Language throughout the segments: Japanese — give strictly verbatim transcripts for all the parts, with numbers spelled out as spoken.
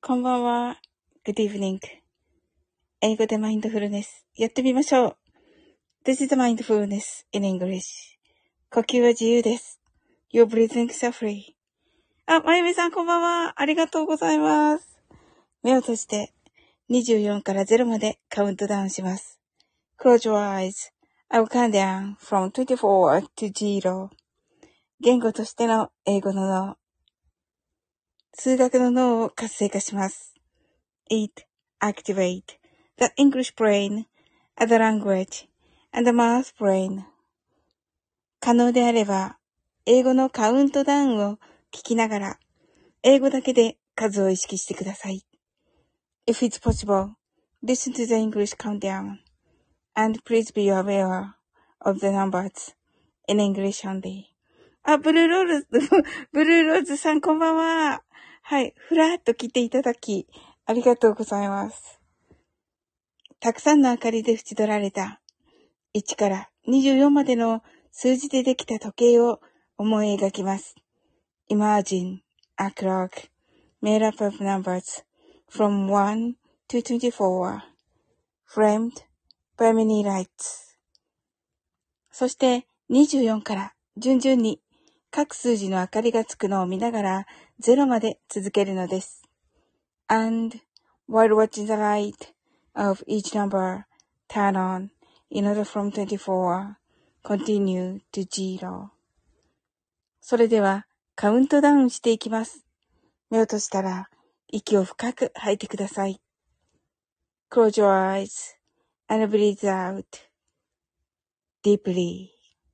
こんばんは。Good evening. 英語でマインドフルネス。やってみましょう。This is mindfulness in English. 呼吸は自由です。Your breathing is free. あ、まゆみさんこんばんは。ありがとうございます。目を閉じてにじゅうよんからゼロまでカウントダウンします。Close your eyes. I will count down from twenty-four to zero. 言語としての英語の脳、数学の脳を活性化します。It activate the English brain, the language, and the math brain. 可能であれば、英語のカウントダウンを聞きながら、英語だけで数を意識してください。If it's possible, listen to the English countdown, and please be aware of the numbers in English only. あ、ブルーローズ、ブルーローズさんこんばんは。はい、ふらっと来ていただき、ありがとうございます。たくさんの明かりで縁取られたいちからにじゅうよんまでの数字でできた時計を思い描きます。Imagine a clock made up of numbers from one to twenty-four, framed by many lights. そしてにじゅうよんから順々に各数字の明かりがつくのを見ながらゼロまで続けるのです。And while watching the light of each number turn on in order from twenty-four, continue to zero. それではカウントダウンしていきます。目を閉じたら息を深く吐いてください。Close your eyes and breathe out deeply.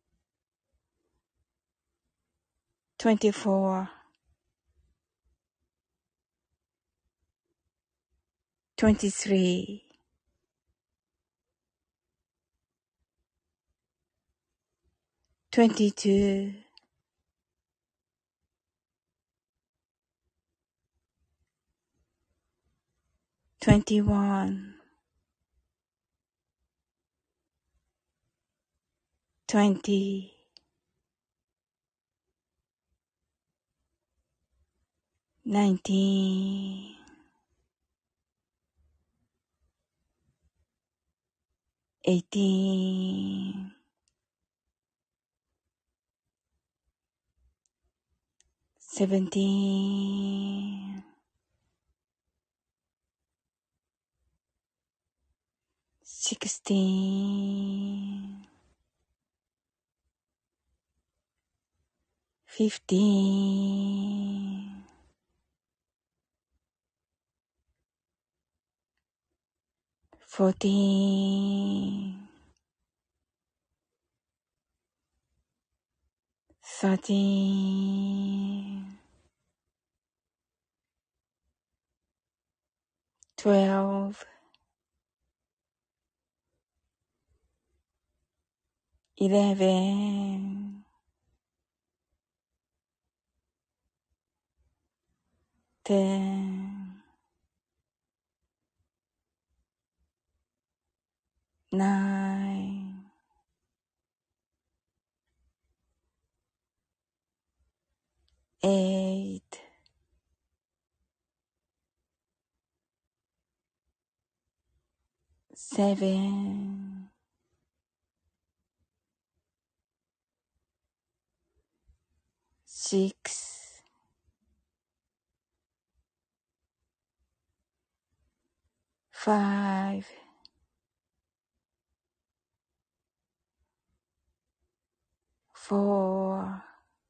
twenty-four, twenty-three, twenty-two, twenty-one, twenty, nineteen, eighteen, seventeen, sixteen, fifteen, fourteen, thirteen, twelve, eleven, ten, nine, eight, seven, six, five, four,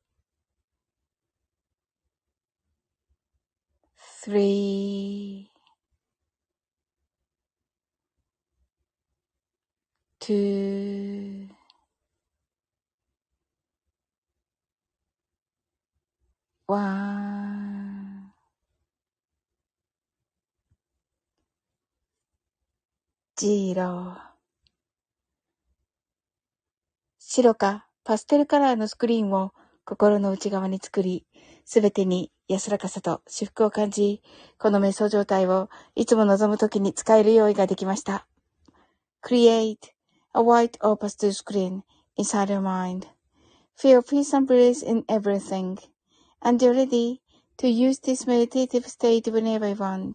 three, two, one, zero。白かパステルカラーのスクリーンを心の内側に作り、すべてに安らかさと至福を感じ、この瞑想状態をいつも望むときに使える用意ができました。Create a white or pastel screen inside your mind. Feel peace and bliss in everything. And you're ready to use this meditative state whenever I want.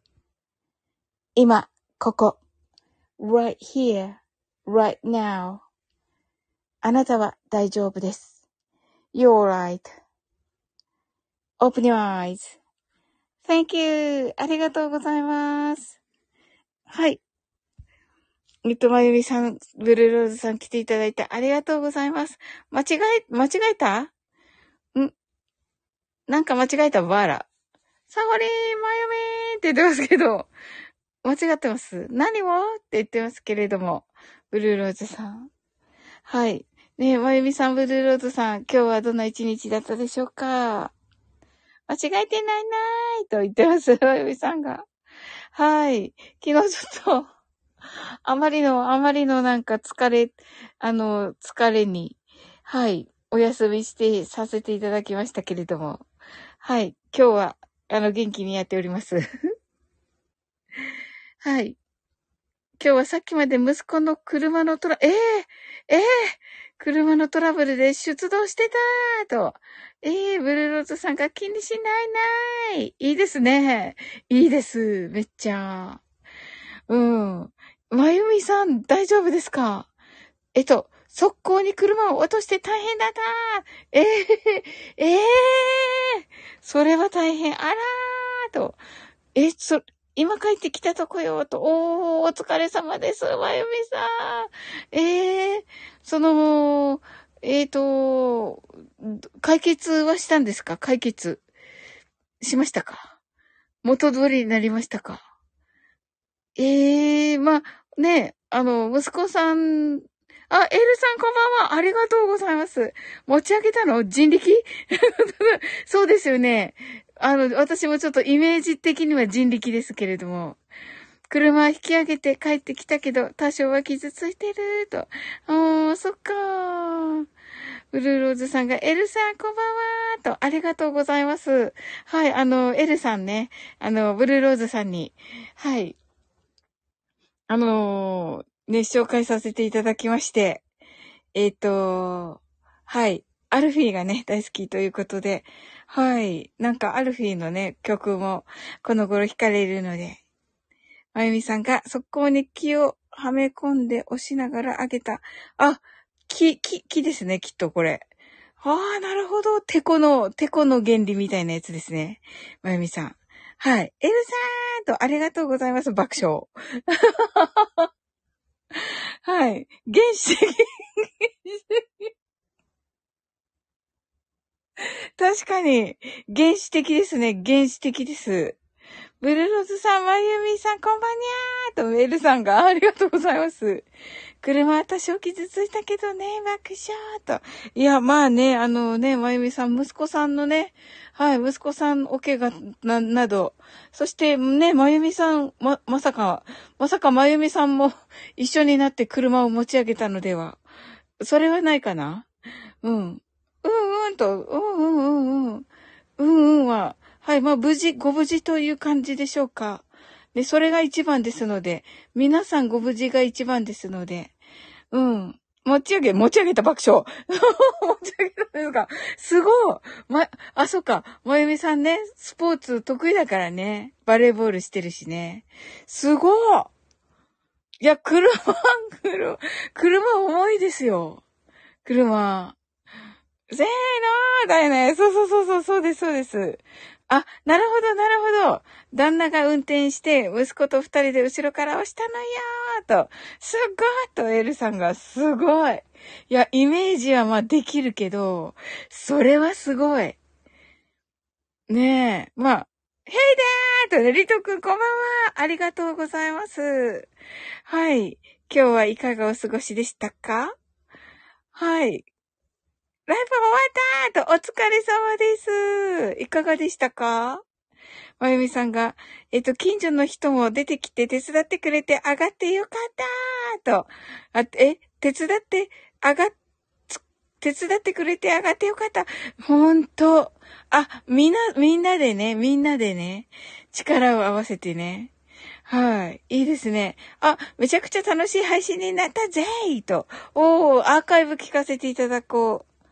今、ここ。right here, right now. あなたは大丈夫です。You're right.Open your eyes. Thank you. ありがとうございます。はい。えっと、まゆみさん、ブルーローズさん来ていただいてありがとうございます。間違え、間違えたんなんか間違えたバーラ。サゴリー、まゆみーって言ってますけど、間違ってます。何をって言ってますけれども、ブルーローズさん。はい。ねえ、まゆみさん、ブルーローズさん、今日はどんな一日だったでしょうか？間違えてないなーいと言ってます、まゆみさんが。はい。昨日ちょっと、あまりの、あまりのなんか疲れ、あの、疲れに、はい、お休みしてさせていただきましたけれども、はい。今日は、あの、元気にやっております。はい。今日はさっきまで息子の車のトラ、ええー、ええー、車のトラブルで出動してたーと。ええー、ブルーローズさんが気にしないない。いいですね。いいです。めっちゃ。うん。まゆみさん、大丈夫ですか？えっと、速攻に車を落として大変だったー。ええー、ええー、それは大変。あらーと。え、そ、今帰ってきたとこよ、と。おー、お疲れ様です、まゆみさん。えー、その、えーと、解決はしたんですか？解決しましたか？元通りになりましたか？えー、まあ、ね、あの、息子さん、あ、エルさんこんばんは。ありがとうございます。持ち上げたの？人力そうですよね。あの、私もちょっとイメージ的には人力ですけれども。車引き上げて帰ってきたけど、多少は傷ついてる、と。あー、そっかー。ブルーローズさんが、エルさんこんばんは、と。ありがとうございます。はい、あの、エルさんね。あの、ブルーローズさんに。はい。あのー、ね、紹介させていただきまして。えっと、はい。アルフィーがね、大好きということで、はい。なんかアルフィーのね、曲もこの頃弾かれるので、まゆみさんが速攻に木をはめ込んで押しながら上げた。あ、木、木、木ですね、きっとこれ。ああ、なるほど。テコの、テコの原理みたいなやつですね。まゆみさん。はい。エルさーんとありがとうございます。爆笑。はい。原始的。確かに、原始的ですね。原始的です。ブルーローズさん、まゆみさん、こんばんにゃーと、メールさんが、ありがとうございます。車は多少傷ついたけどね、爆笑と。いや、まあね、あのね、まゆみさん、息子さんのね、はい、息子さんお怪我な、など、そしてね、まゆみさん、ま、まさか、まさかまゆみさんも一緒になって車を持ち上げたのでは。それはないかな？うん。うんうんと、うんうんうんうん。うんうんは、はい、まあ無事、ご無事という感じでしょうか。で、それが一番ですので、皆さんご無事が一番ですので、うん。持ち上げ、持ち上げた爆笑。持ち上げたんですか。すごい。ま、あ、そっか。まゆみさんね、スポーツ得意だからね。バレーボールしてるしね。すごい。いや、車、車、車重いですよ。車。せーのーだよね。そうそうそうそう、そうです、そうです。あ、なるほど、なるほど。旦那が運転して、息子と二人で後ろから押したのよーと。すごいと、エルさんが、すごい。いや、イメージはまあできるけど、それはすごい。ねえ。まあ、ヘイでーとね、リトくんこんばんは。ありがとうございます。はい。今日はいかがお過ごしでしたか？はい。ライブ終わったーと、お疲れ様です。いかがでしたか？まゆみさんが、えっと、近所の人も出てきて手伝ってくれて上がってよかったーと。あ、え、手伝って、上がっ、手伝ってくれて上がってよかった。ほんと。あ、みんな、みんなでね、みんなでね、力を合わせてね。はい。いいですね。あ、めちゃくちゃ楽しい配信になったぜーと。おー、アーカイブ聞かせていただこう。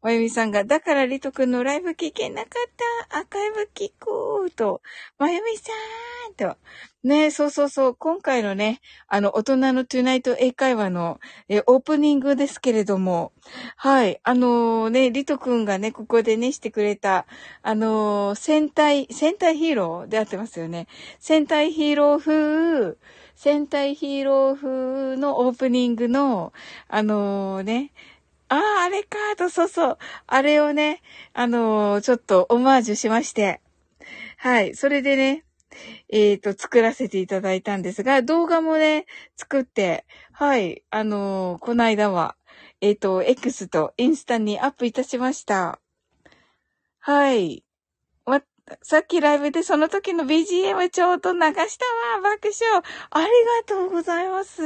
まゆみさんが、だからリトくんのライブ聞けなかった。アーカイブ聞こうと。まゆみさんと。ね、そうそうそう。今回のね、あの、大人のトゥナイト英会話のえオープニングですけれども、はい。あのー、ね、リトくんがね、ここでね、してくれた、あのー、戦隊、戦隊ヒーローであってますよね。戦隊ヒーロー風、戦隊ヒーロー風のオープニングの、あのー、ね、ああ、あれかと、そうそう。あれをね、あのー、ちょっとオマージュしまして。はい。それでね、えっと、作らせていただいたんですが、動画もね、作って、はい。あのー、この間は、えっと、X とインスタにアップいたしました。はい。わ、さっきライブでその時の ビージーエム ちょうど流したわ。爆笑。ありがとうございます。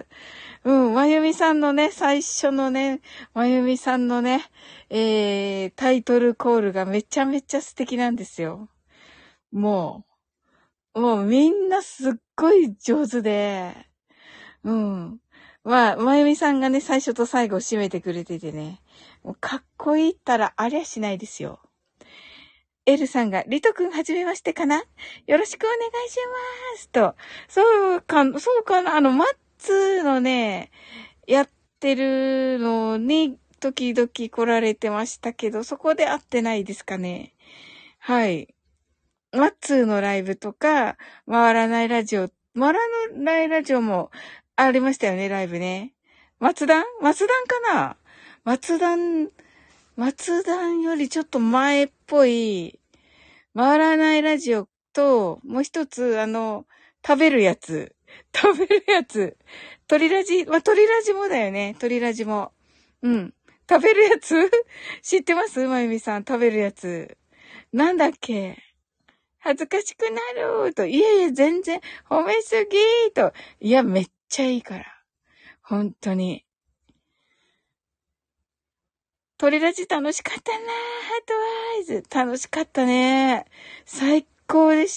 うん、まゆみさんのね、最初のね、まゆみさんのね、えー、タイトルコールがめちゃめちゃ素敵なんですよ。もう、もうみんなすっごい上手で、うん。まあ、まゆみさんがね、最初と最後締めてくれててね、もうかっこいいったらありゃしないですよ。エルさんが、リトくんはじめましてかなよろしくお願いしますと。そうか、そうかなあの、マッツのね、やってるのに、時々来られてましたけど、そこで会ってないですかね。はい。マッツーのライブとか、回らないラジオ、回らないラジオもありましたよね、ライブね。松段松段かな松段、松段よりちょっと前っぽい、回らないラジオと、もう一つ、あの、食べるやつ。食べるやつ。鳥ラジ、まあ、鳥ラジもだよね。鳥ラジも。うん。食べるやつ知ってますまゆみさん。食べるやつ。なんだっけ恥ずかしくなると。いえいえ、全然褒めすぎと。いや、めっちゃいいから。本当に。鳥ラジ楽しかったなハートワイズ。楽しかったね。最高でした。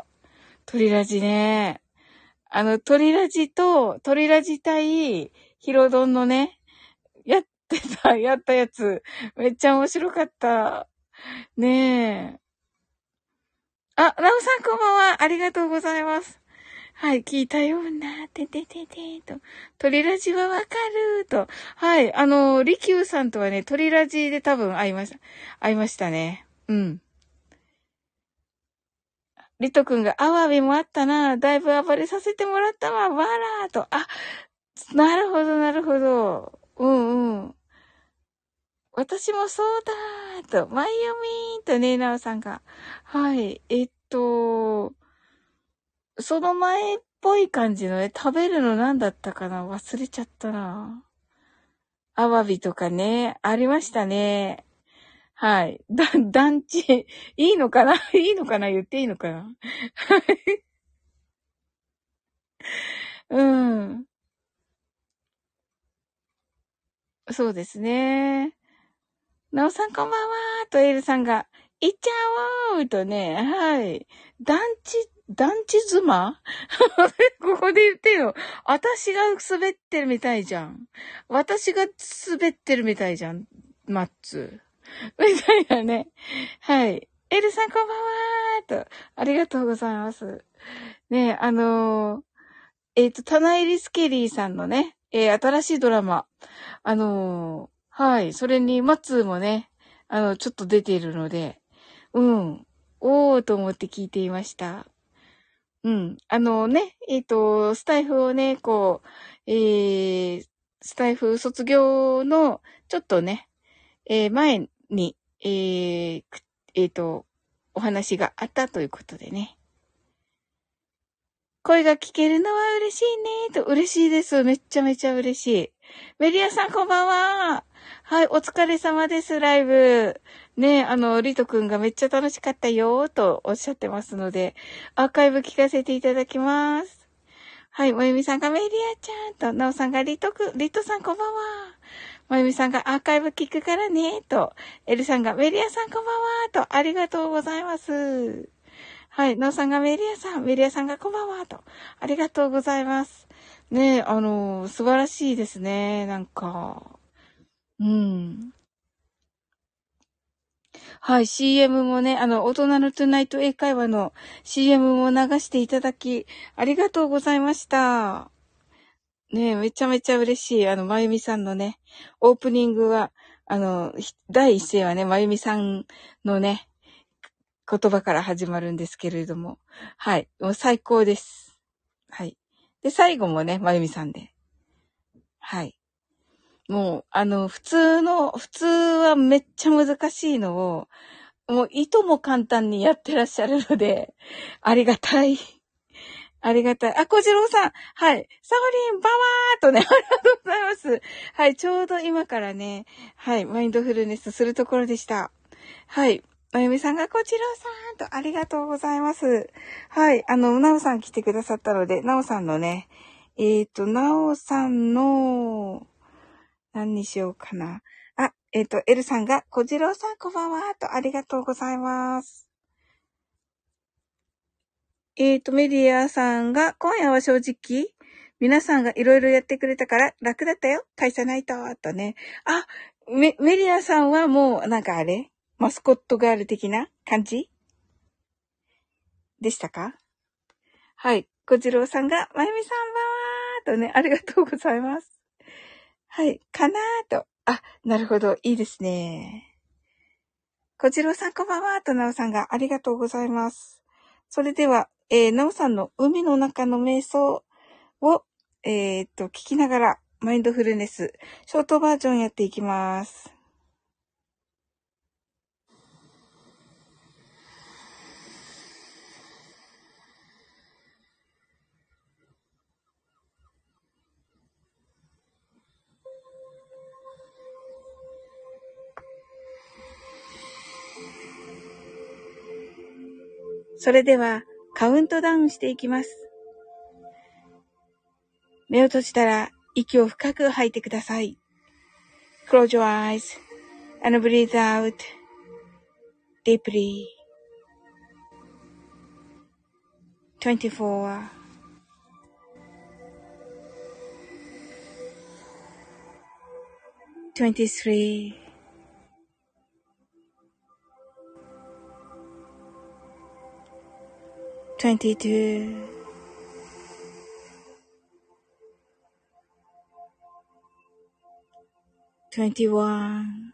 鳥ラジね。あの、鳥ラジと、鳥ラジ対、ヒロドンのね、やってた、やったやつ、めっちゃ面白かった。ねえ。あ、ラオさんこんばんは。ありがとうございます。はい、聞いたような、ててててと。鳥ラジはわかると。はい、あの、リキューさんとはね、鳥ラジで多分会いました。会いましたね。うん。リト君が、アワビもあったな。だいぶ暴れさせてもらったわ。わらーと。あ、なるほど、なるほど。うんうん。私もそうだーと。マイヨミーとね、ナオさんが。はい。えっと、その前っぽい感じのね、食べるの何だったかな忘れちゃったな。アワビとかね、ありましたね。はい。だ、団地、いいのかないいのかな言っていいのかなうん。そうですね。なおさんこんばんはとエルさんが、いっちゃおうとね、はい。団地、団地妻ここで言ってよ。私が滑ってるみたいじゃん。私が滑ってるみたいじゃん。マッツ。みたいなね。はい。エルさんこんばんはと。ありがとうございます。ねあのー、えっ、と、タナエリスケリーさんのね、えー、新しいドラマ。あのー、はい。それに、マッツーもね、あの、ちょっと出ているので、うん。おーと思って聞いていました。うん。あのね、えっ、と、スタイフをね、こう、えー、スタイフ卒業の、ちょっとね、えー、前に、えー、えっ、と、お話があったということでね。声が聞けるのは嬉しいね、と、嬉しいです。めっちゃめちゃ嬉しい。メリアさんこんばんは。はい、お疲れ様です、ライブ。ね、あの、リトくんがめっちゃ楽しかったよ、とおっしゃってますので、アーカイブ聞かせていただきます。はい、まゆみさんがメリアちゃんと、なおさんがリトくん、リトさんこんばんは。まゆみさんがアーカイブ聞くからね、と、エルさんがメリアさんこんばんは、と、ありがとうございます。はい。なおさんがメリアさん、メリアさんがこんばんは、と。ありがとうございます。ねえ、あの、素晴らしいですね。なんか。うん。 はい、シーエム もね、あの、大人のトゥナイト英会話の シーエム も流していただき、ありがとうございました。ねえ、めちゃめちゃ嬉しい。あの、まゆみさんのね、オープニングは、あの、第一声はね、まゆみさんのね、言葉から始まるんですけれども、はい、もう最高です。はい。で、最後もね、まゆみさんで。はい。もう、あの、普通の、普通はめっちゃ難しいのを、もう、いとも簡単にやってらっしゃるので、ありがたい。ありがたい。あ、小次郎さん。はい。サオリン、バワーっとね、ありがとうございます。はい。ちょうど今からね、はい。マインドフルネスするところでした。はい。まゆみさんが小次郎さんとありがとうございます。はい。あの、なおさん来てくださったので、なおさんのね、えっと、なおさんの、何にしようかな。あ、えっと、エルさんが、小次郎さんこんばんはとありがとうございます。えっと、メディアさんが、今夜は正直、皆さんがいろいろやってくれたから楽だったよ。返さないと、とね。あ、メ、メディアさんはもう、なんかあれマスコットガール的な感じでしたか？はい。小次郎さんが、まゆみさんばーとね、ありがとうございます。はい。かなーと。あ、なるほど。いいですね。小次郎さんこんばんはと、なおさんがありがとうございます。それでは、えー、なおさんの海の中の瞑想を、えー、っと、聞きながら、マインドフルネス、ショートバージョンやっていきます。それでは、カウントダウンしていきます。目を閉じたら、息を深く吐いてください。Close your eyes and breathe out deeply. twenty-four, twenty-three, twenty-two, twenty-one,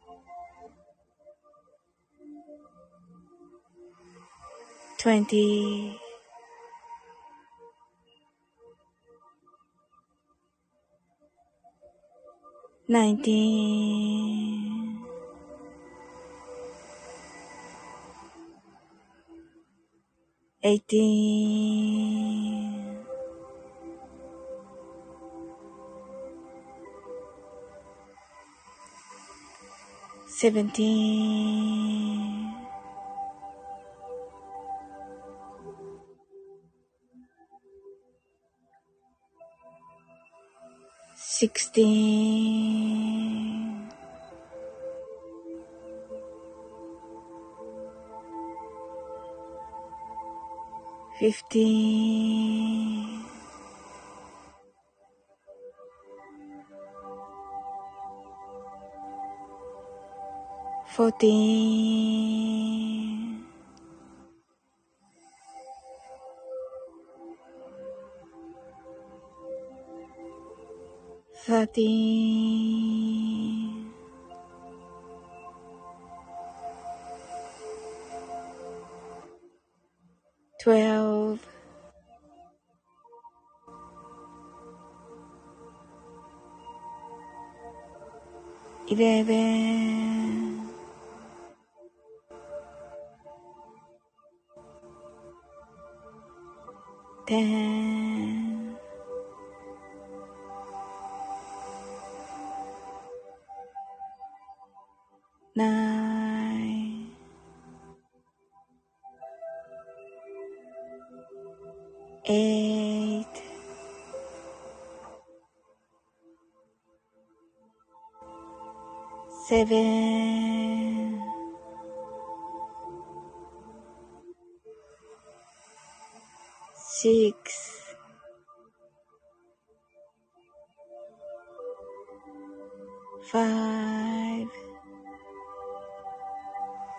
twenty, nineteen, eighteen, seventeen, sixteen, fifteen, fourteen, thirteen, twelve, eleven, ten, nine, eight, seven, six, five,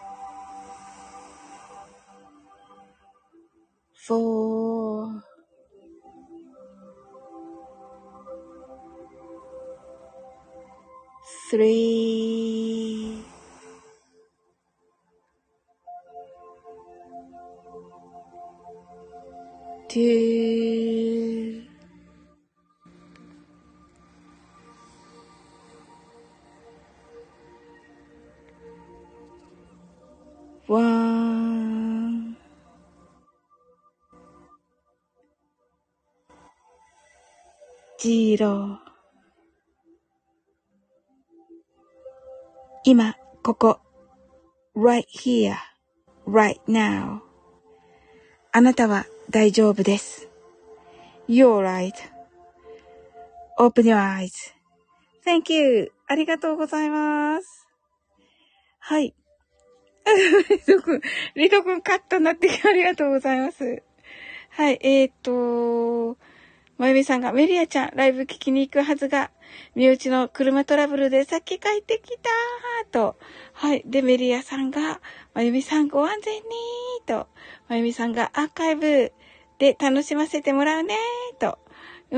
four, three, two, one, zero。今、ここ、right here, right now。あなたは大丈夫です。You're right.Open your eyes. Thank you. ありがとうございます。はい。リト君、リト君カットになってありがとうございます。はい、えーっと、まゆみさんが、メリアちゃん、ライブ聞きに行くはずが、身内の車トラブルでさっき帰ってきたーと。はい。で、メリアさんが、まゆみさんご安全にーと。まゆみさんが、アーカイブで楽しませてもらうねーと。うん。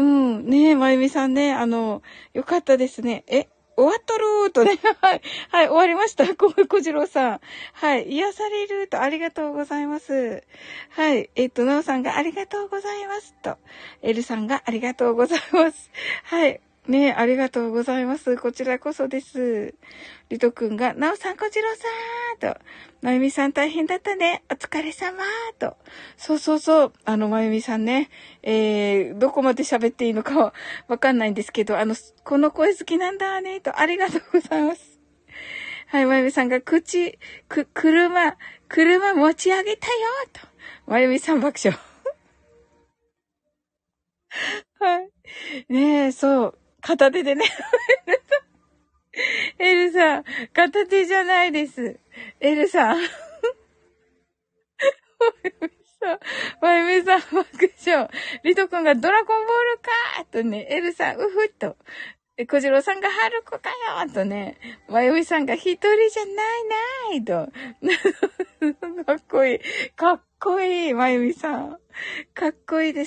ねえ、まゆみさんね、あの、よかったですね。え、終わっとるーとね。はい。はい、終わりました。こ、こじろうさん。はい。癒されると、ありがとうございます。はい。えっと、なおさんがありがとうございますと。エルさんがありがとうございます。はい。ねえ、ありがとうございます。こちらこそです。リトくんが、なおさん、こじろうさんと。まゆみさん大変だったね。お疲れ様と。そうそうそう。あの、まゆみさんね。えー、どこまで喋っていいのかはわかんないんですけど、あの、この声好きなんだね。と、ありがとうございます。はい、まゆみさんが、口、く、車、車持ち上げたよ。と。まゆみさん爆笑。はい。ねえ、そう。片手でね。エルさん、片手じゃないです。エルさん。まゆみさん、爆笑。リト君がドラゴンボールかーとね、エルさん、うふっと。小次郎さんが春子かよとね、まゆみさんが一人じゃないないと。かっこいい。かっこいい、まゆみさん。かっこいいです。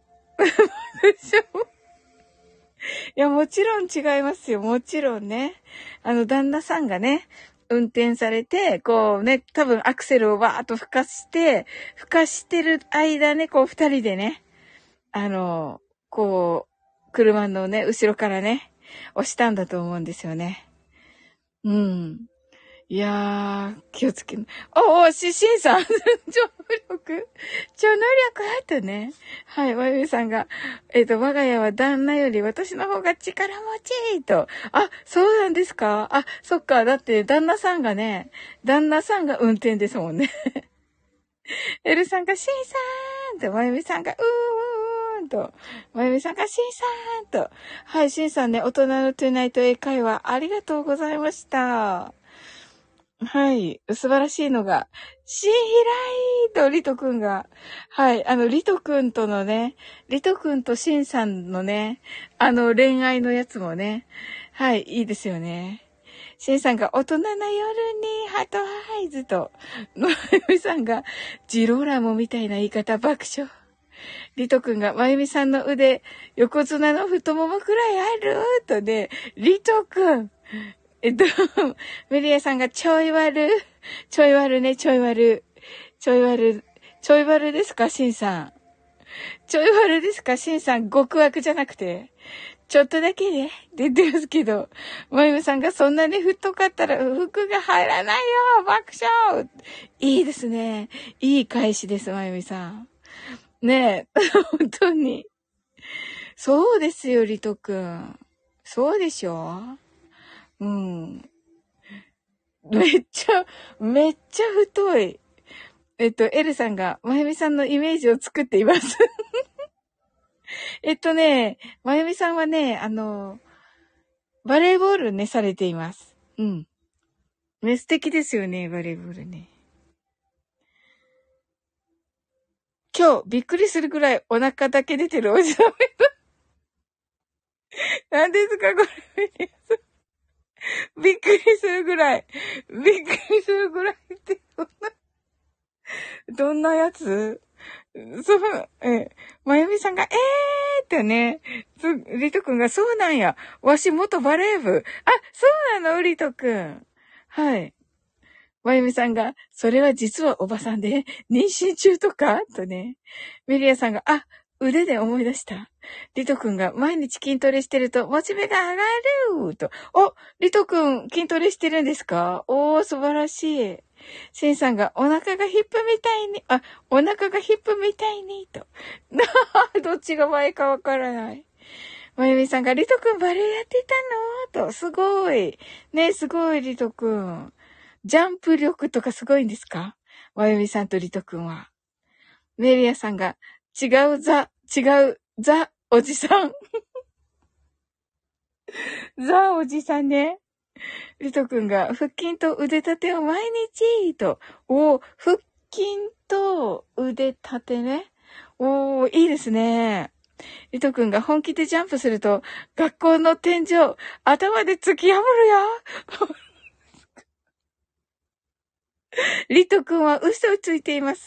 いや、もちろん違いますよ。もちろんね。あの、旦那さんがね、運転されて、こうね、多分アクセルをわーっと吹かして、吹かしてる間ね、こう二人でね、あの、こう、車のね、後ろからね、押したんだと思うんですよね。うん。いやー、気をつけ、おお、し、しんさん、超能力超能力とね。はい、まゆみさんが、えっと、我が家は旦那より私の方が力持ちと。あ、そうなんですか？あ、そっか。だって、旦那さんがね、旦那さんが運転ですもんね。エルさんが、しんさーんと、まゆみさんが、うーんと、まゆみさんが、しんさーんと。はい、しんさんね、大人のトゥナイト英会話、ありがとうございました。はい。素晴らしいのが、シーヒライとリトくんが、はい。あの、リトくんとのね、リトくんとシンさんのね、あの、恋愛のやつもね、はい。いいですよね。シンさんが、大人な夜にハートハイズと、のゆみさんが、ジローラモみたいな言い方爆笑。リトくんが、まゆみさんの腕、横綱の太ももくらいあるとね、リトくん、えっと、メリエさんがちょい悪、ちょい悪ね、ちょい悪、ちょい悪、ちょい悪ですか、シンさん。ちょい悪ですか、シンさん、極悪じゃなくて。ちょっとだけね、って言ってますけど、まゆみさんがそんなに太かったら服が入らないよ、爆笑いいですね。いい返しです、まゆみさん。ねえ、本当に。そうですよ、リトくん。そうでしょ？うん。めっちゃ、めっちゃ太い。えっと、エルさんが、まゆみさんのイメージを作っています。えっとね、まゆみさんはね、あの、バレーボールね、されています。うん。ね、素敵ですよね、バレーボールね。今日、びっくりするくらいお腹だけ出てるおじさん。何ですか、これ。びっくりするぐらい。びっくりするぐらいって、どんな、どんなやつ？ そう、え、まゆみさんが、えーってね、つ、リトくんが、そうなんや。わし元バレー部。あ、そうなの、リトくん。はい。まゆみさんが、それは実はおばさんで、妊娠中とかとね。メリアさんが、あ、腕で思い出した。リトくんが、毎日筋トレしてると、モチベが上がると。お、リトくん、筋トレしてるんですか？おー、素晴らしい。シンさんが、お腹がヒップみたいに、あ、お腹がヒップみたいに、と。どっちが前かわからない。まゆみさんが、リトくんバレエやってたのと、すごい。ね、すごい、リトくん。ジャンプ力とかすごいんですか？まゆみさんとリトくんは。メリアさんが、違うザ、違うザ、おじさん。ザ、おじさんね。リトくんが、腹筋と腕立てを毎日と。おー、腹筋と腕立てね。おー、いいですね。リトくんが本気でジャンプすると、学校の天井、頭で突き破るよ。リトくんは嘘をついています。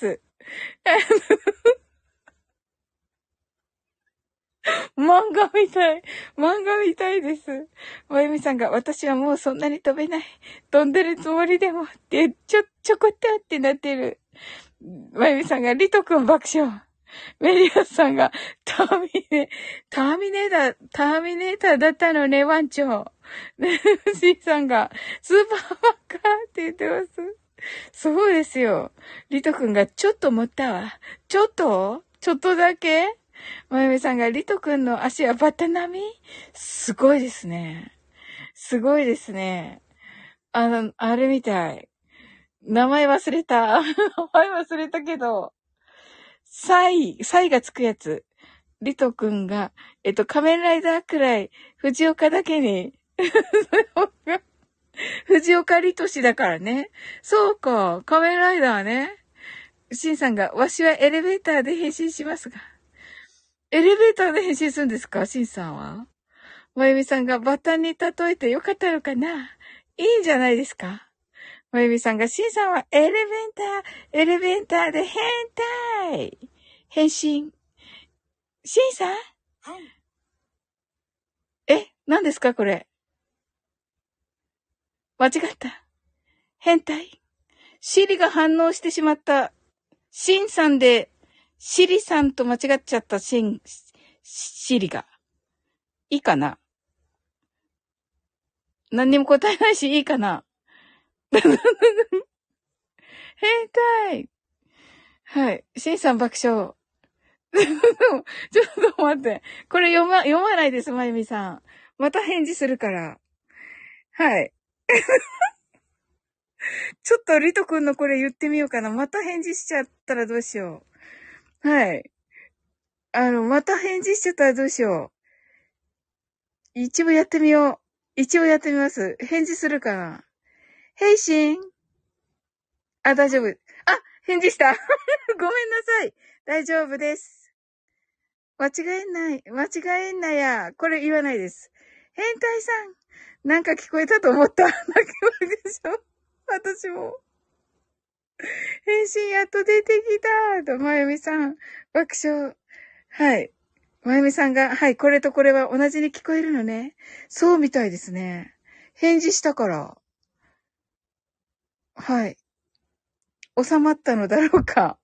漫画みたい。漫画みたいです。まゆみさんが、私はもうそんなに飛べない。飛んでるつもりでも、って、ちょ、ちょこっとってなってる。まゆみさんが、リトくん爆笑。メリアさんが、ターミネ、ターミネーター、ターミネーターだったのね、ワンチョ。で、シーさんが、スーパーマンかって言ってます。そうですよ。リトくんが、ちょっと持ったわ。ちょっとちょっとだけまゆみさんが、リトくんの足はバッタ並み？すごいですね。すごいですね。あの、あれみたい。名前忘れた。名前忘れたけど、サイ、サイがつくやつ。リトくんが、えっと、仮面ライダーくらい、藤岡だけに、藤岡リトシだからね。そうか、仮面ライダーね。シンさんが、わしはエレベーターで変身しますが。エレベーターで変身するんですか？シンさんは。まゆみさんがバッタに例えてよかったのかな？いいんじゃないですか？まゆみさんが、シンさんはエレベーター、エレベーターで変態変身。シンさん？はい。え、何ですかこれ？間違った。変態。シリが反応してしまった。シンさんで、シリさんと間違っちゃったシン、シリが。いいかな？何にも答えないし、いいかな？変態。はい。シンさん爆笑。ちょっと待って。これ読ま、読まないです、まゆみさん。また返事するから。はい。ちょっとリトくんのこれ言ってみようかな。また返事しちゃったらどうしよう。はい。あの、また返事しちゃったらどうしよう。一応やってみよう。一応やってみます。返事するかな。返信。あ、大丈夫。あ、返事した。ごめんなさい。大丈夫です。間違えない。間違えんなや。これ言わないです。変態さん。なんか聞こえたと思った。泣き笑いでしょ。私も。返信やっと出てきた。と、まゆみさん。爆笑。はい。まゆみさんが、はい、これとこれは同じに聞こえるのね。そうみたいですね。返事したから。はい。収まったのだろうか。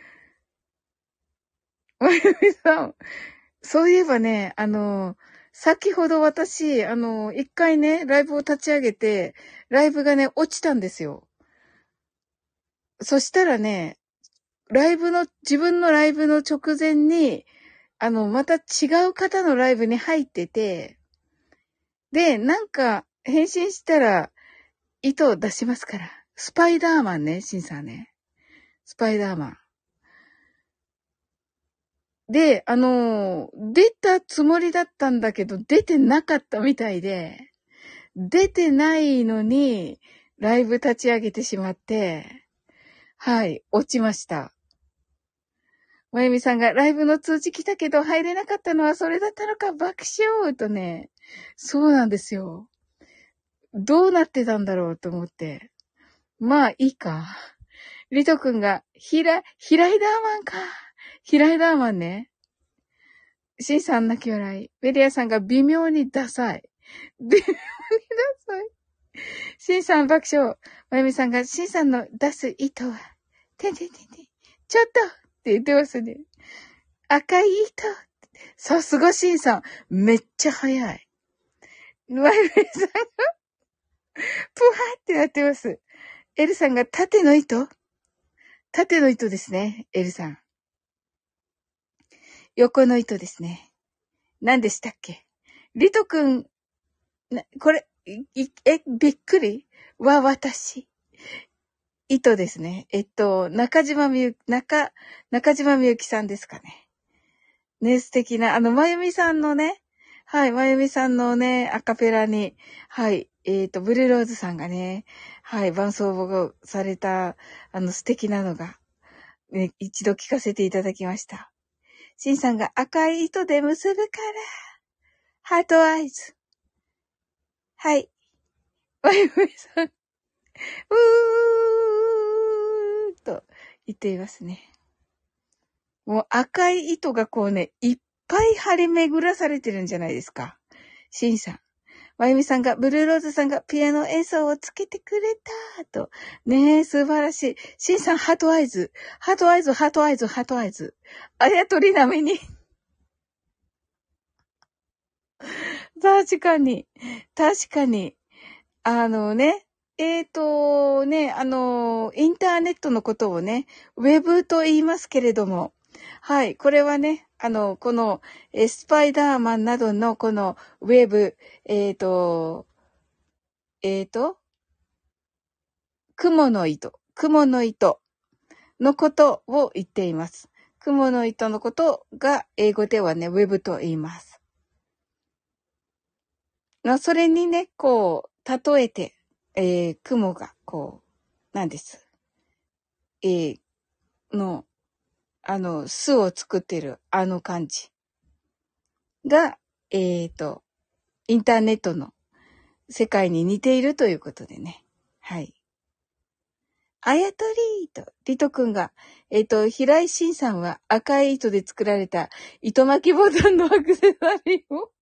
まゆみさん。そういえばね、あの、先ほど私、あの、一回ね、ライブを立ち上げて、ライブがね、落ちたんですよ。そしたらね、ライブの、自分のライブの直前に、あの、また違う方のライブに入ってて、で、なんか、返信したら、糸を出しますから。スパイダーマンね、シンさんね。スパイダーマン。で、あの、出たつもりだったんだけど、出てなかったみたいで、出てないのに、ライブ立ち上げてしまって、はい、落ちました。まゆみさんがライブの通知来たけど入れなかったのはそれだったのか、爆笑とね、そうなんですよ。どうなってたんだろうと思って。まあ、いいか。リトくんが、ひら、ヒライダーマンか。 平井ダーマンね。シンさん泣き笑い。メリアさんが微妙にダサい。微妙にダサい。シンさん爆笑。まゆみさんが、シンさんの出す糸は、てんてんてんてん。ちょっとって言ってますね。赤い糸。さすがシンさん。めっちゃ早い。まゆみさんが、ぷはってなってます。エルさんが縦の糸？縦の糸ですね、エルさん。横の糸ですね。何でしたっけ？リトくん、なこれ、い、え、びっくりは私。糸ですね。えっと、中島みゆ、中、中島みゆきさんですかね。ね、素敵な、あの、まゆみさんのね、はい、まゆみさんのね、アカペラに、はい、えっと、ブルーローズさんがね、はい、伴奏をされた、あの、素敵なのが、ね、一度聞かせていただきました。シンさんが赤い糸で結ぶから、ハートアイズ。はい。まゆみさん、うーと言っていますね。もう赤い糸がこうね、いっぱい張り巡らされてるんじゃないですか。シンさん。まゆみさんが、ブルーローズさんがピアノ演奏をつけてくれたと。ねえ、素晴らしい。シンさん、ハートアイズ。ハートアイズ、ハートアイズ、ハートアイズ。あやとりなみに。確かに。確かに。あのね。えーと、ね、あの、インターネットのことをね、ウェブと言いますけれども、はい、これはね、あの、この、えスパイダーマンなどのこのウェブ、えーと、えーと、雲の糸、雲の糸のことを言っています。雲の糸のことが英語ではね、ウェブと言います。それにね、こう、例えて、えー、雲が、こう、なんです。えー、の、あの、巣を作ってるあの感じが、えーと、インターネットの世界に似ているということでね。はい。あやとりーと、リトくんが、えっと、平井慎さんは赤い糸で作られた糸巻きボタンのアクセサリーを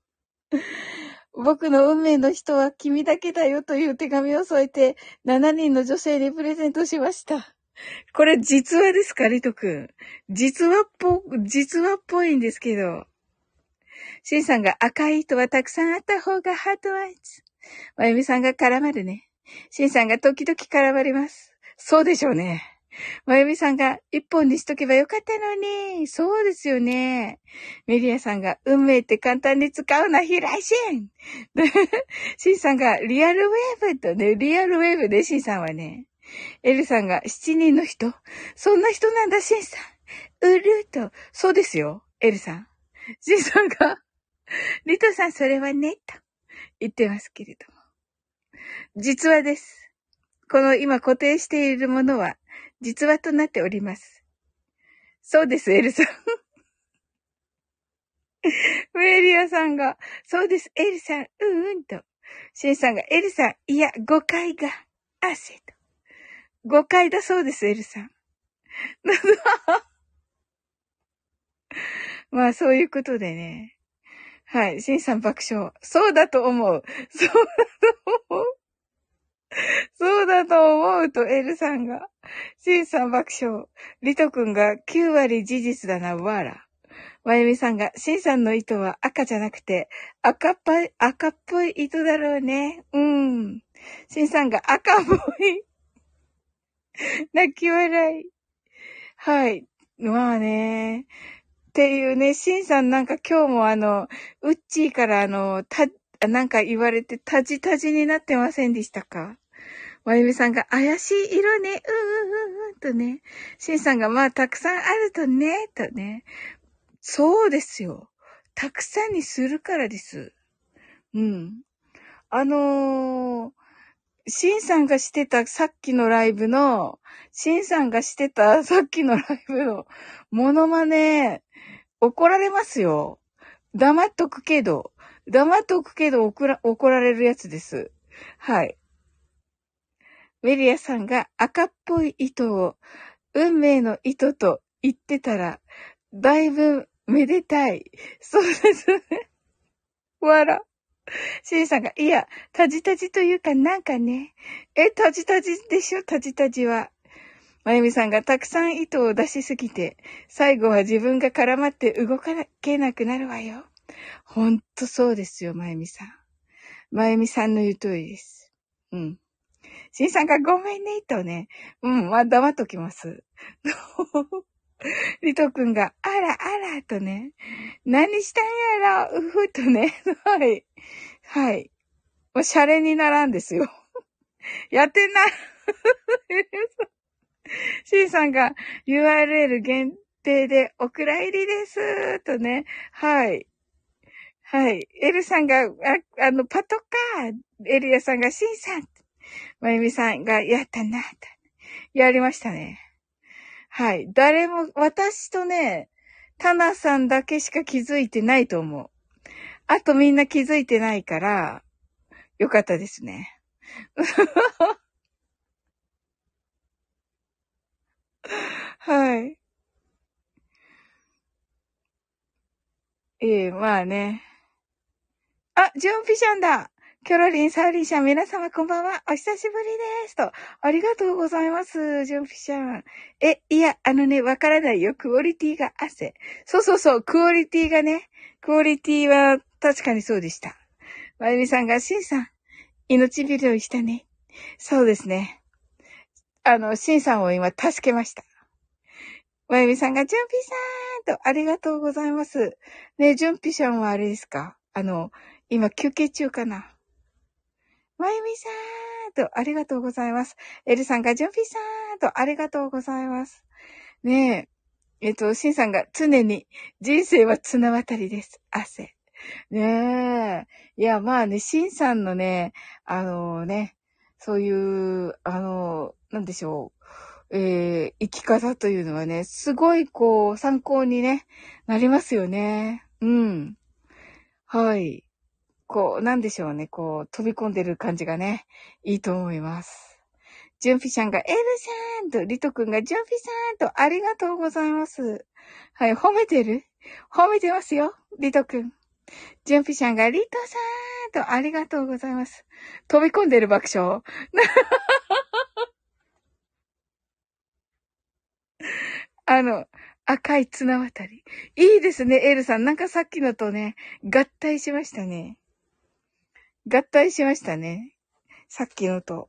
僕の運命の人は君だけだよという手紙を添えてしちにんの女性にプレゼントしました。これ実話ですか、リトくん。実話っぽ、実話っぽいんですけど。シンさんが赤い糸はたくさんあった方がハートアイズ。まゆみさんが絡まるね。シンさんが時々絡まります。そうでしょうね。まゆみさんが一本にしとけばよかったのに。そうですよね。メリアさんが運命って簡単に使うな、平井シン。シンさんがリアルウェーブとね、リアルウェーブでシンさんはね。エルさんが七人の人そんな人なんだ、シンさん。うると。そうですよ、エルさん。シンさんが、リトさんそれはね、と言ってますけれども。実話です。この今固定しているものは実話となっております。そうです、エルさん。メリアさんが、そうです、エルさん、うーんと。シンさんが、エルさん、いや、誤解が、汗と。誤解だそうです、エルさん。まあ、そういうことでね。はい、シンさん爆笑。そうだと思う。そうだと思う。そうだと思うと、エルさんが。シンさん爆笑。リト君がきゅうわり事実だな、わら。まゆみさんが、シンさんの糸は赤じゃなくて、赤っぽい、赤っぽい糸だろうね。うん。シンさんが赤っぽい。泣き笑い。はい。まあね。っていうね、シンさんなんか今日もあの、ウッチーからあの、た、なんか言われてタジタジになってませんでしたか？まゆみさんが怪しい色ね、うーん、うん、とね。シンさんがまあたくさんあるとね、とね。そうですよ。たくさんにするからです。うん。あのー、シンさんがしてたさっきのライブの、シンさんがしてたさっきのライブのモノマネ、怒られますよ。黙っとくけど、黙っとくけど怒ら、怒られるやつです。はい。メリアさんが赤っぽい糸を運命の糸と言ってたら、だいぶめでたい。そうですね。わら。シンさんが、いや、タジタジというかなんかね。え、タジタジでしょ、タジタジは。まゆみさんがたくさん糸を出しすぎて、最後は自分が絡まって動かなけなくなるわよ。ほんとそうですよ、まゆみさん。まゆみさんの言う通りです。うん。シンさんがごめんね、とね。うん、まあ、黙っときます。リト君が、あら、あら、とね。何したんやろ、うふとね。はい。はい。もう、シャレにならんですよ。やってない。シンさんが ユーアールエル 限定でお蔵入りです。とね。はい。はい。エルさんが、あ、あの、パトカー。エリアさんがシンさん。まゆみさんがやったな。とやりましたね。はい。誰も、私とね、タナさんだけしか気づいてないと思う。あとみんな気づいてないから、よかったですね。はい。ええ、まあね。あ、ジョンピシャンだ。キョロリン、サウリンシャン、皆様こんばんは。お久しぶりです。と。ありがとうございます。ジョンピシャン。え、いや、あのね、わからないよ。クオリティが汗。そうそうそう、クオリティがね。クオリティは確かにそうでした。まゆみさんが、シンさん、命拾いしたね。そうですね。あの、シンさんを今助けました。まゆみさんが、ジュンピさんと、ありがとうございます。ね、ジュンピさんはあれですか？あの、今休憩中かな？まゆみさんと、ありがとうございます。エルさんが、ジュンピさんと、ありがとうございます。ねえ、えっと、シンさんが、常に、人生は綱渡りです。汗。ねえ。いや、まあね、シンさんのね、あのね、そういう、あの、なんでしょう、えー、生き方というのはね、すごいこう、参考にね、なりますよね。うん。はい。こう、なんでしょうね、こう、飛び込んでる感じがね、いいと思います。ジュンピさんが、エルさんと、リト君が、ジュンピさんと、ありがとうございます。はい、褒めてる？褒めてますよ、リト君。ジュンピさんが、リトさんと、ありがとうございます。飛び込んでる爆笑。あの、赤い綱渡り。いいですね、エルさん。なんかさっきのとね、合体しましたね。合体しましたね。さっきのと。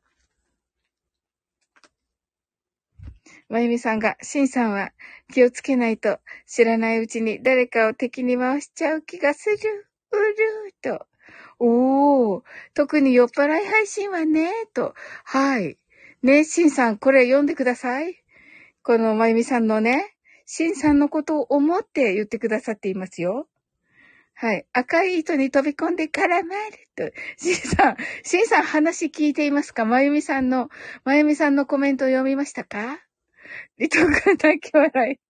まゆみさんが、しんさんは気をつけないと知らないうちに誰かを敵に回しちゃう気がする。うるーと。おー。特に酔っ払い配信はね、と。はい。ね、しんさん、これ読んでください。このまゆみさんのね、しんさんのことを思って言ってくださっていますよ。はい。赤い糸に飛び込んで絡まると。しんさん、しんさん話聞いていますか？まゆみさんの、まゆみさんのコメントを読みましたか？リト君泣き笑い。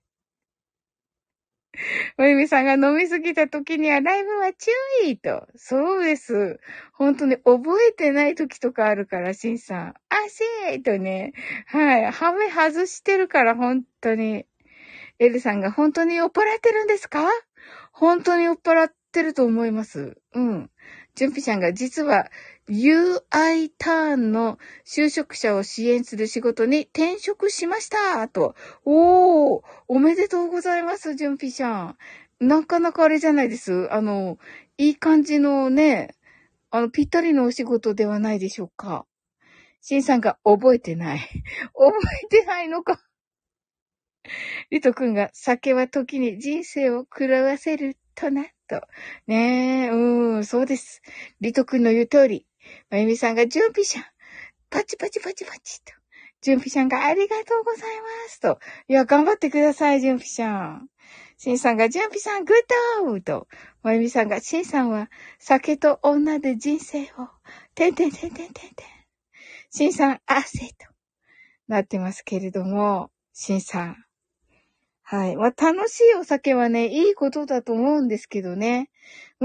まゆみさんが飲みすぎた時にはライブは注意と。そうです。本当に覚えてない時とかあるから、しんさん。あせーとね。はい。はめ外してるから、本当に。エルさんが本当に酔っ払ってるんですか？本当に酔っ払ってると思います。うん。ジュンピちゃんが実は ユーアイ ターンの就職者を支援する仕事に転職しましたと。おー、おめでとうございます、ジュンピちゃん。なかなかあれじゃないです。あの、いい感じのね、あの、ぴったりのお仕事ではないでしょうか。シンさんが覚えてない。覚えてないのか。リト君が酒は時に人生を狂わせるとな、と。ねえ、うーん、そうです。リト君の言う通り。まゆみさんが準備しゃん。パチパチパチパチと。準備しゃんがありがとうございますと。いや、頑張ってください、準備しゃん。シンさんが準備さんグッドと。まゆみさんがシンさんは酒と女で人生を。てんてんてんてんてんてん。シンさん汗となってますけれども、シンさん。はい。まあ、楽しいお酒はね、いいことだと思うんですけどね。うん。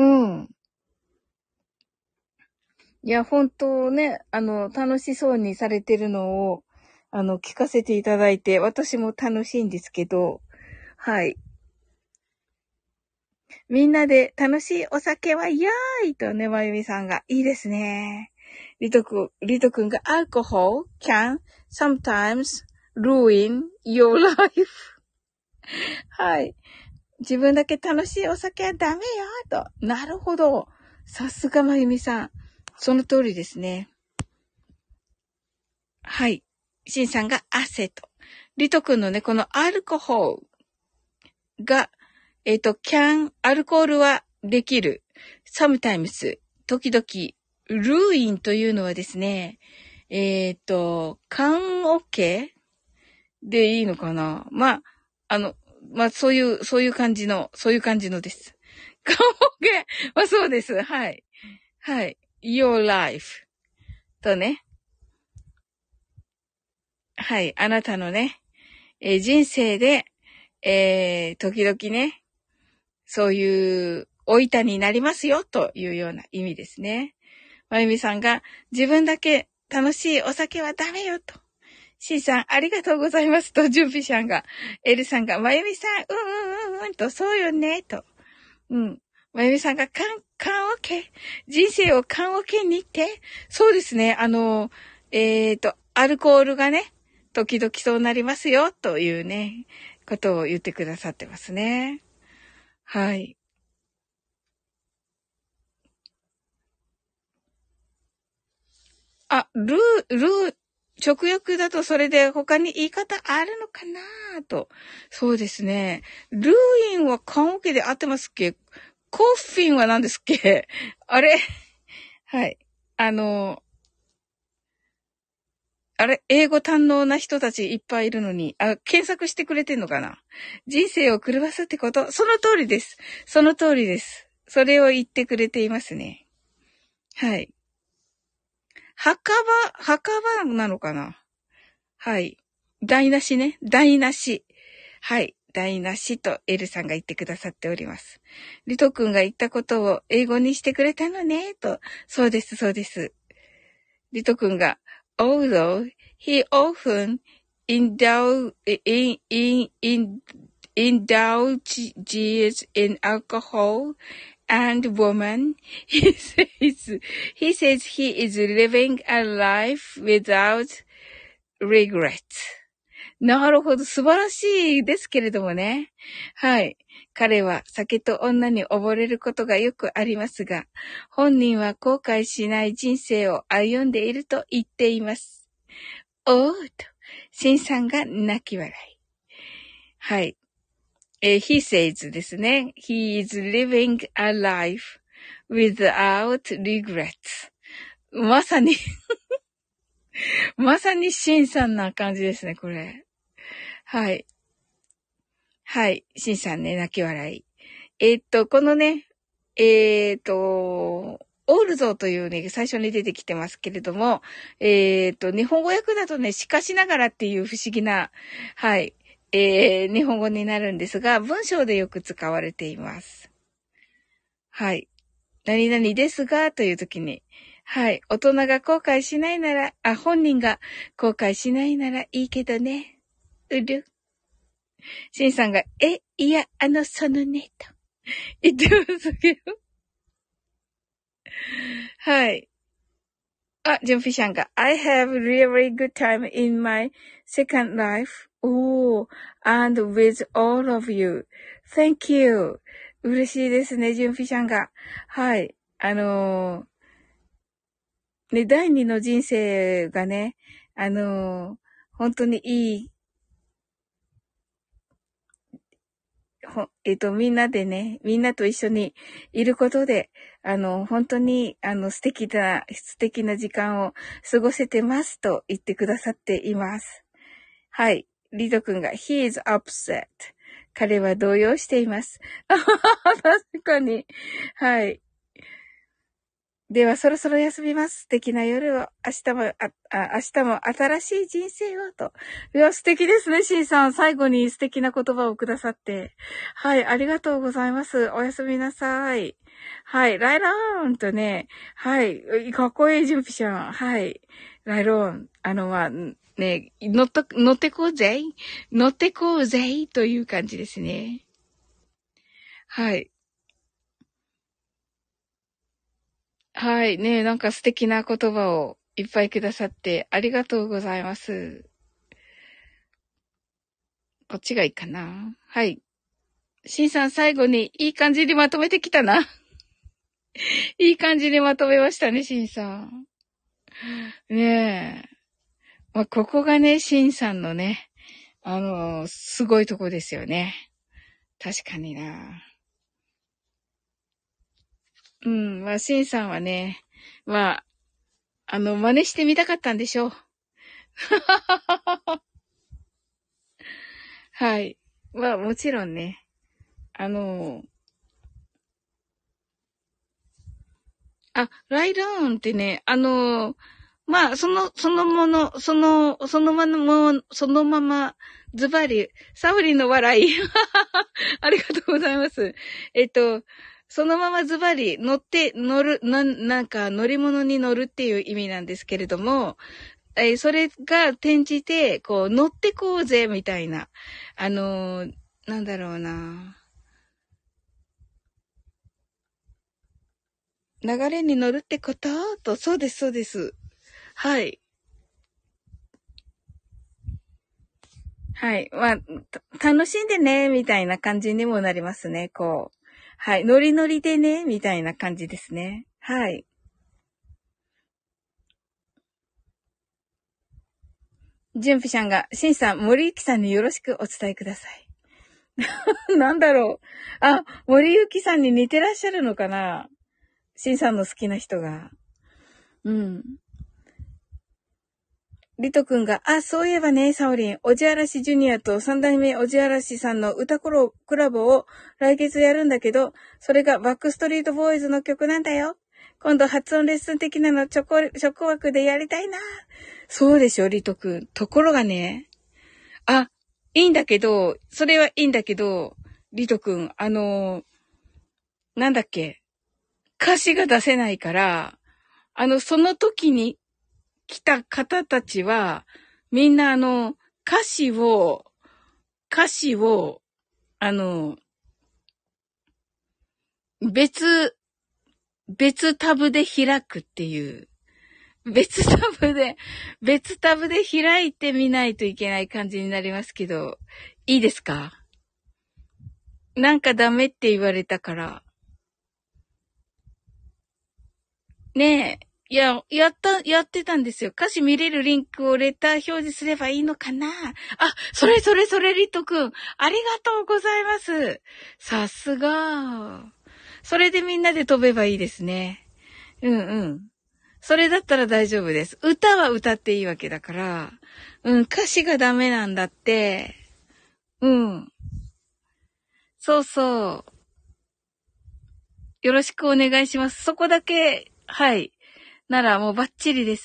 いや、本当ね、あの、楽しそうにされてるのをあの、聞かせていただいて、私も楽しいんですけど、はい。みんなで楽しいお酒はやーいとね、まゆみさんが。いいですね。リトくん、リトくんが alcohol can sometimes ruin your life. はい。自分だけ楽しいお酒はダメよと。なるほど。さすがまゆみさん。その通りですね。はい。しんさんが汗と。リトくんのね、このアルコホールが、えっと、can、アルコールはできる。sometimes、時々、ruin というのはですね、えっと、can OK でいいのかな。まあ、あの、まあ、そういう、そういう感じの、そういう感じのです。can OK! まあ、そうです。はい。はい。your life とね。はい。あなたのね、えー人生で、えー、時々ね、そういう、お板になりますよ、というような意味ですね。まゆみさんが、自分だけ楽しいお酒はダメよ、と。しーさん、ありがとうございます、と、じゅんぴしゃんが、エルさんが、まゆみさん、うんうんうんうん、と、そうよね、と。うん。まゆみさんが、かん、かんおけ。人生をかんおけにって。そうですね、あの、えっと、アルコールがね、時々そうなりますよ、というね、ことを言ってくださってますね。はい。あ、ルー、ルー、直訳だとそれで他に言い方あるのかなと。そうですね。ルーインは棺桶で合ってますっけ？コッフィンは何ですっけ？あれはい。あの、あれ英語堪能な人たちいっぱいいるのに、あ、検索してくれてんのかな？人生を狂わすってこと？その通りです。その通りです。それを言ってくれていますね。はい。墓場、墓場なのかな？はい。台無しね。台無し。はい。台無しとエルさんが言ってくださっております。リト君が言ったことを英語にしてくれたのね、と。そうです、そうです。リト君が、although he often indulge, in, in, in, indulges in alcohol and woman, he says, he says he is living a life without regret. なるほど。素晴らしいですけれどもね。はい。彼は酒と女に溺れることがよくありますが、本人は後悔しない人生を歩んでいると言っています。おーと、シンさんが泣き笑い。はい。えー、he says ですね。he is living a life without regrets. まさにまさにシンさんな感じですね、これ。はい。はい。シンさんね、泣き笑い。えーっと、このね、えーっと、オールゾーというね、最初に出てきてますけれども、えーっと、日本語訳だとね、しかしながらっていう不思議な、はい、えー、日本語になるんですが、文章でよく使われています。はい。何々ですが、という時に、はい。大人が後悔しないなら、あ、本人が後悔しないならいいけどね。うる。シンさんが、え、いや、あの、そのね、と言ってますけど。はい。あ、ジュンフィシャンが、I have really good time in my second life. Oh, and with all of you. Thank you. 嬉しいですね、ジュンフィシャンが。はい。あのー、ね、第二の人生がね、あのー、本当にいい、ほ、えっと、みんなでね、みんなと一緒にいることで、あの、本当に、あの、素敵な、素敵な時間を過ごせてますと言ってくださっています。はい。リド君が、he is upset. 彼は動揺しています。確かに。はい。では、そろそろ休みます。素敵な夜を、明日も、あ、あ明日も新しい人生をと。いや、素敵ですね、シンさん。最後に素敵な言葉をくださって。はい、ありがとうございます。おやすみなさい。はい、ライローンとね、はい、かっこいい準備者。はい、ライローン。あの、まあ、 ね、乗っと、乗ってこうぜ乗ってこうぜという感じですね。はい。はい。ね、なんか素敵な言葉をいっぱいくださってありがとうございます。こっちがいいかな。はい。シンさん最後にいい感じにまとめてきたな。いい感じにまとめましたね、シンさん。ねえ。まあ、ここがね、シンさんのね、あのー、すごいとこですよね。確かにな。うん、まあ、シンさんはね、まあ、あの、真似してみたかったんでしょう。はい。まあ、もちろんね、あのー、あ、ライドーンってね、あのー、まあ、その、そのもの、その、そのまま、そのまま、ズバリ、サウリの笑い。ありがとうございます。えっと、そのままズバリ乗って、乗る、な、なんか乗り物に乗るっていう意味なんですけれども、えーそれが転じて、こう、乗ってこうぜ、みたいな。あのー、なんだろうな。流れに乗るってことと、そうです、そうです。はい。はい。まあ、た楽しんでね、みたいな感じにもなりますね。こう。はい。ノリノリでね、みたいな感じですね。はい。ジュンピさんが、シンさん、森ゆきさんによろしくお伝えください。なんだろう。あ、森ゆきさんに似てらっしゃるのかな、シンさんの好きな人が。うん。リト君が、あ、そういえばね、サオリン、おじあらしジュニアと三代目おじあらしさんの歌コラコラボを来月やるんだけど、それがバックストリートボーイズの曲なんだよ。今度発音レッスン的なのチョコ、チョコ枠でやりたいな。そうでしょ、リト君。ところがね、あ、いいんだけど、それはいいんだけど、リト君、あの、なんだっけ、歌詞が出せないから、あの、その時に来た方たちは、みんなあの、歌詞を、歌詞を、あの、別、別タブで開くっていう。別タブで、別タブで開いてみないといけない感じになりますけど、いいですか？なんかダメって言われたから。ねえ。いや、やった、やってたんですよ。歌詞見れるリンクをレター表示すればいいのかな？あ、それそれそれ、リトくん。ありがとうございます。さすが。それでみんなで飛べばいいですね。うんうん。それだったら大丈夫です。歌は歌っていいわけだから。うん、歌詞がダメなんだって。うん。そうそう。よろしくお願いします。そこだけ、はい。ならもうバッチリです。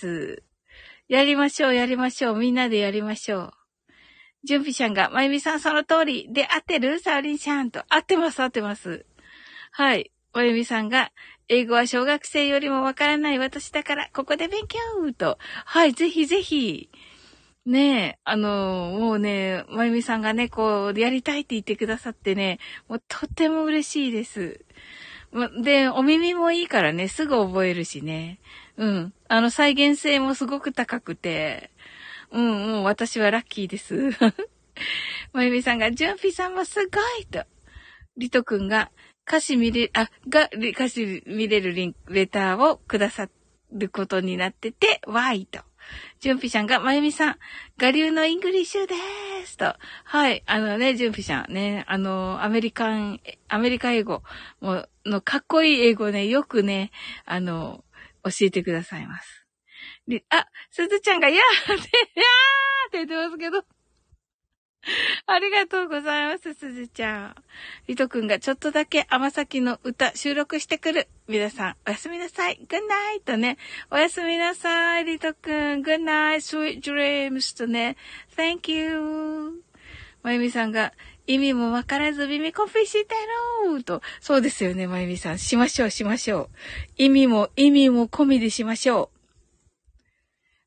やりましょう、やりましょう。みんなでやりましょう。ジュンピちゃんが、まゆみさんその通りで合ってる？サオリンちゃんと。合ってます、合ってます。はい。まゆみさんが、英語は小学生よりもわからない私だから、ここで勉強と。はい、ぜひぜひ。ねえ、あの、もうね、まゆみさんがね、こう、やりたいって言ってくださってね、もうとっても嬉しいです。で、お耳もいいからね、すぐ覚えるしね。うん。あの、再現性もすごく高くて、うん、もう私はラッキーです。まゆみさんが、ジュンピさんもすごいと。リト君が、歌詞見れ、あ、が、歌詞見れるリンク、レターをくださることになってて、わいと。ジュンピちゃんが、まゆみさん、我流のイングリッシュでーすと。はい。あのね、ジュンピちゃんね、あの、アメリカン、アメリカ英語ものかっこいい英語ね、よくね、あの、教えてくださいます。で、あ、すずちゃんが、やーって、やーって言ってますけど。ありがとうございます、すずちゃん。りとくんがちょっとだけ甘崎の歌収録してくる。皆さん、おやすみなさい。グッナイトね。おやすみなさい、りとくん。グッナイト、sweet dreams とね。Thank you. まゆみさんが、意味もわからず耳コピーしてると。そうですよね、まゆみさん。しましょう、しましょう。意味も、意味も込みでしましょう。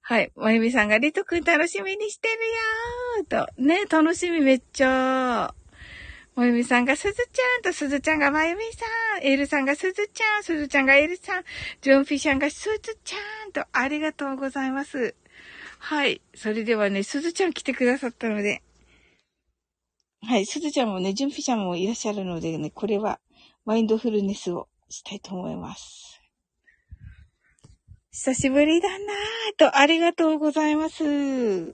はい。まゆみさんがリトくん楽しみにしてるよーと。ね、楽しみめっちゃ。まゆみさんがすずちゃんと、すずちゃんがまゆみさん。エルさんがすずちゃん、すずちゃんがエルさん。ジョンフィシャンがすずちゃんと、ありがとうございます。はい。それではね、すずちゃん来てくださったので。はい。すずちゃんもね、ジョンフィシャンもいらっしゃるのでね、これはマインドフルネスをしたいと思います。久しぶりだなぁと、ありがとうございます。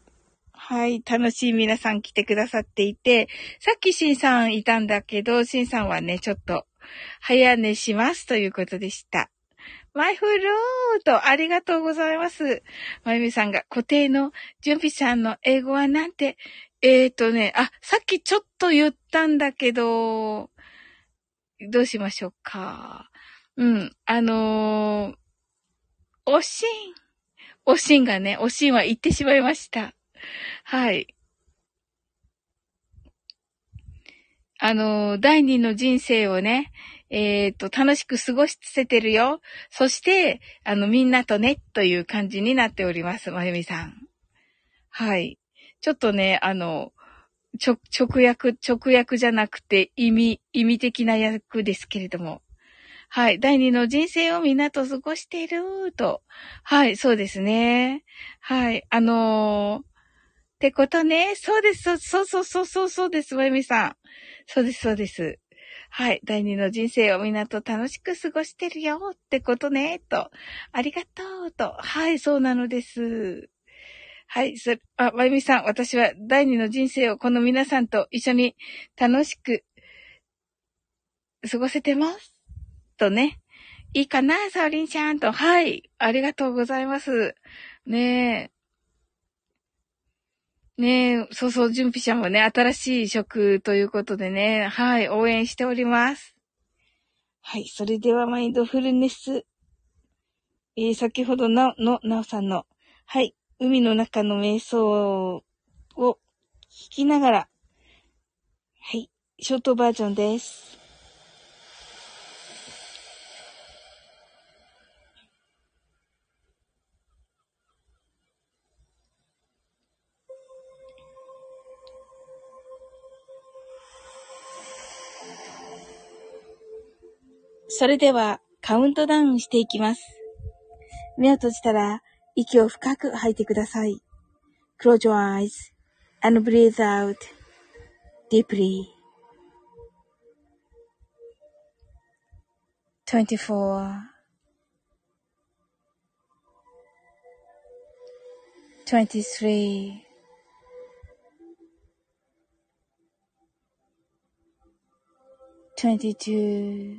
はい。楽しい皆さん来てくださっていて、さっきシンさんいたんだけど、シンさんはね、ちょっと、早寝しますということでした。マイフルーと、ありがとうございます。まゆみさんが固定のジュンピさんの英語はなんて、えーとね、あ、さっきちょっと言ったんだけど、どうしましょうか。うん、あのー、おしん、おしんがね、おしんは言ってしまいました。はい。あの、第二の人生をね、えっと、楽しく過ごせてるよ。そして、あの、みんなとね、という感じになっております、まゆみさん。はい。ちょっとね、あの、ちょ、直訳、直訳じゃなくて、意味、意味的な訳ですけれども。はい。第二の人生をみんなと過ごしていると。はい、そうですね。はい。あのー、ってことね。そうです。そうそうそうそうそうそうです。まゆみさん。そうです、そうです。はい。第二の人生をみんなと楽しく過ごしてるよってことね。と。ありがとう。と。はい、そうなのです。はい。そ、あ、まゆみさん。私は第二の人生をこの皆さんと一緒に楽しく過ごせてます。とね。いいかな、サオリンちゃんと。はい。ありがとうございます。ねえ。ねえ、そうそう、準備者もね、新しい職ということでね、はい、応援しております。はい、それではマインドフルネス、えー、先ほどの、の、なおさんの、はい、海の中の瞑想を聞きながら、はい、ショートバージョンです。それでは、カウントダウンしていきます。目を閉じたら、息を深く吐いてください。Close your eyes and breathe out deeply. twenty-four, twenty-three, twenty-two,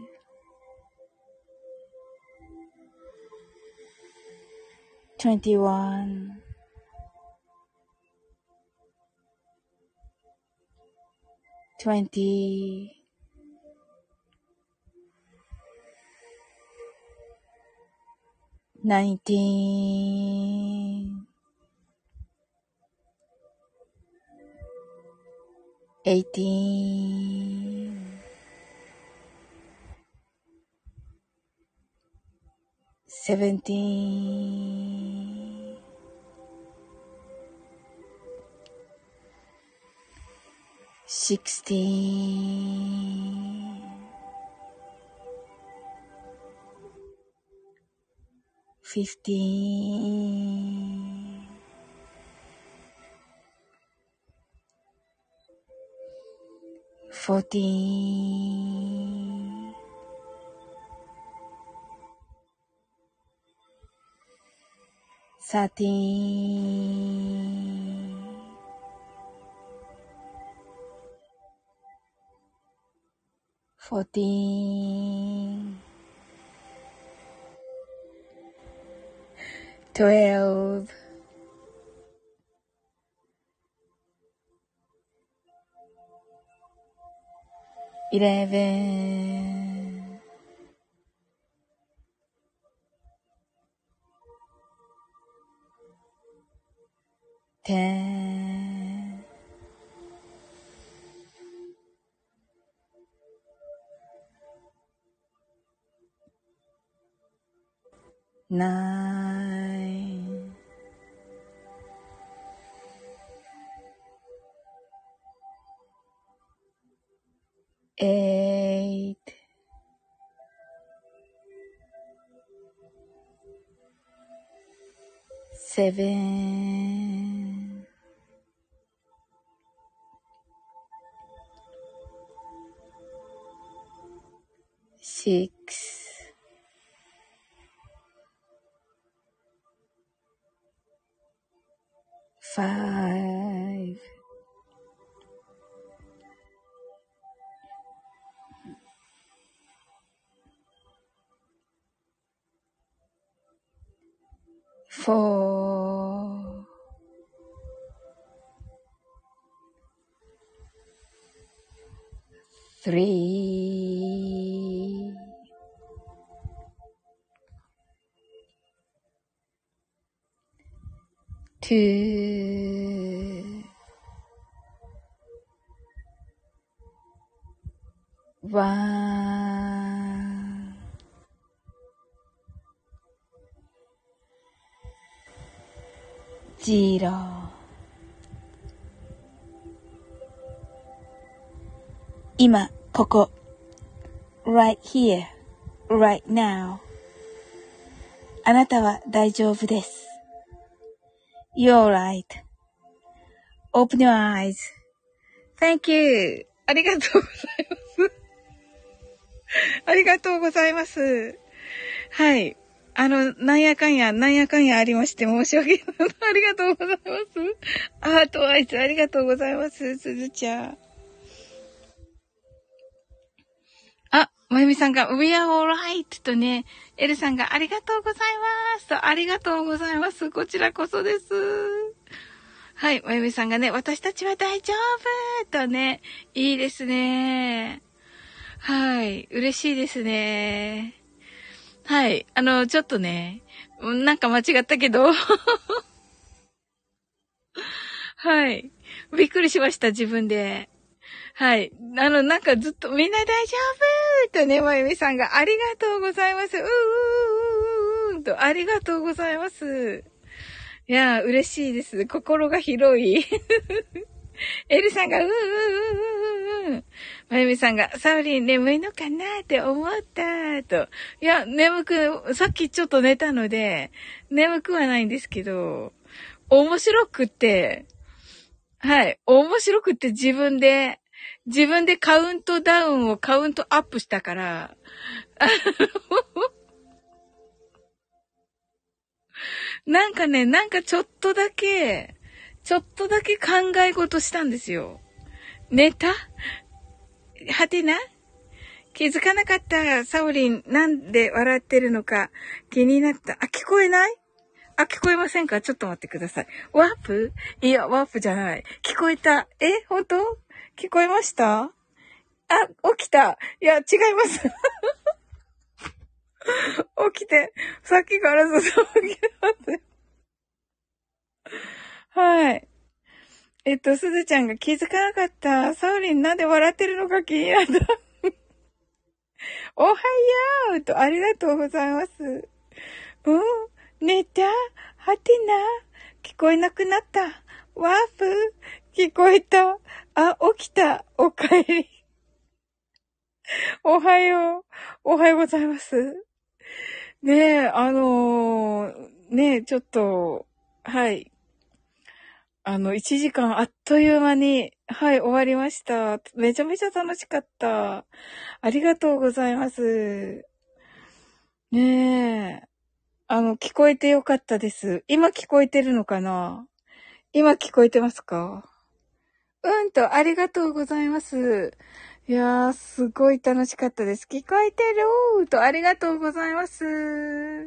twenty-one, twenty, nineteen, eighteen, seventeen, sixteen, fifteen, fourteen, thirteen, fourteen, twelve, eleven, ten, nine, eight, seven, six, five, four, three, two, one, zero。今、ここ。right here, right now。あなたは大丈夫です。You're right.Open your eyes. Thank you. ありがとうございます。ありがとうございます。はい。あの、なんやかんや、なんやかんやありまして申し訳ない。ありがとうございます。アートアイズありがとうございます。すずちゃん。あ、まゆみさんが We are alright とね、エルさんがありがとうございますと、ありがとうございます。こちらこそです。はい、まゆみさんがね、私たちは大丈夫とね、いいですね。はい、嬉しいですね。はい、あの、ちょっとね、なんか間違ったけど、はい、びっくりしました、自分で。はい、あの、なんかずっとみんな大丈夫とね、まゆみさんがありがとうございます。うーうーうーうーと、ありがとうございます。いやー、嬉しいです。心が広い。エルさんが、うーうーうーうー。まゆみさんが、サウリン眠いのかなって思ったと。いや、眠く、さっきちょっと寝たので、眠くはないんですけど、面白くって、はい、面白くって自分で、自分でカウントダウンをカウントアップしたから、なんかね、なんかちょっとだけ、ちょっとだけ考え事したんですよ。寝た？はてな？気づかなかった。サオリン、なんで笑ってるのか気になった。あ、聞こえない？あ、聞こえませんか？ちょっと待ってください。ワープ？いや、ワープじゃない。聞こえた。え？本当？聞こえました？あ、起きた。いや、違います。起きて、さっきからずっと起きてます。はい。えっと、すずちゃんが気づかなかった。サウリンなんで笑ってるのか気になった。おはようとありがとうございます。うん、寝た？はてな？聞こえなくなった。ワープ？聞こえた。あ、起きた。おかえり。おはよう。おはようございます。ねえ、あのー、ねえ、ちょっと、はい。あの、いちじかんあっという間に、はい、終わりました。めちゃめちゃ楽しかった。ありがとうございます。ねえ。あの、聞こえてよかったです。今聞こえてるのかな？今聞こえてますか？うんと、ありがとうございます。いやー、すごい楽しかったです。聞こえてるーと、ありがとうございます。うー